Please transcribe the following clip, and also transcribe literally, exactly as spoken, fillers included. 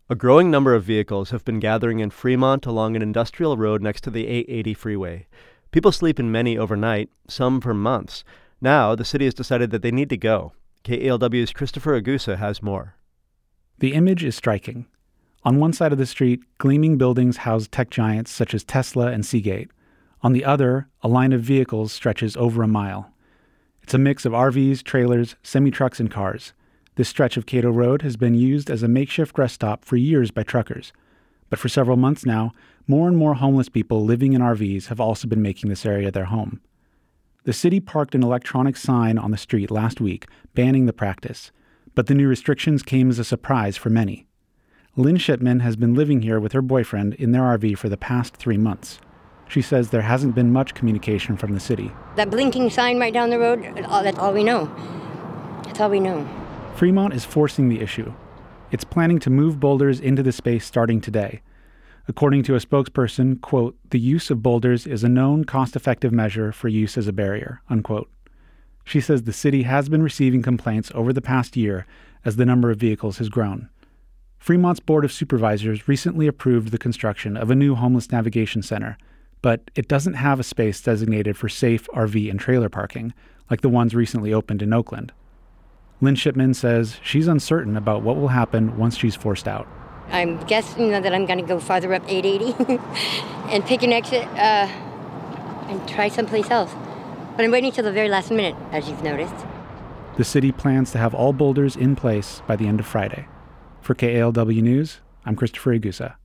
A growing number of vehicles have been gathering in Fremont along an industrial road next to the eight eighty freeway. People sleep in many overnight, some for months. Now, the city has decided that they need to go. K A L W's Christopher Agusa has more. The image is striking. On one side of the street, gleaming buildings house tech giants such as Tesla and Seagate. On the other, a line of vehicles stretches over a mile. It's a mix of R Vs, trailers, semi-trucks, and cars. This stretch of Cato Road has been used as a makeshift rest stop for years by truckers. But for several months now, more and more homeless people living in R Vs have also been making this area their home. The city parked an electronic sign on the street last week banning the practice, but the new restrictions came as a surprise for many. Lynn Shipman has been living here with her boyfriend in their R V for the past three months. She says there hasn't been much communication from the city. That blinking sign right down the road, that's all we know. That's all we know. Fremont is forcing the issue. It's planning to move boulders into the space starting today. According to a spokesperson, quote, the use of boulders is a known cost-effective measure for use as a barrier, unquote. She says the city has been receiving complaints over the past year as the number of vehicles has grown. Fremont's Board of Supervisors recently approved the construction of a new homeless navigation center, but it doesn't have a space designated for safe R V and trailer parking, like the ones recently opened in Oakland. Lynn Shipman says she's uncertain about what will happen once she's forced out. I'm guessing that I'm going to go farther up eight eighty and pick an exit uh, and try someplace else. But I'm waiting till the very last minute, as you've noticed. The city plans to have all boulders in place by the end of Friday. For K A L W News, I'm Christopher Agusa.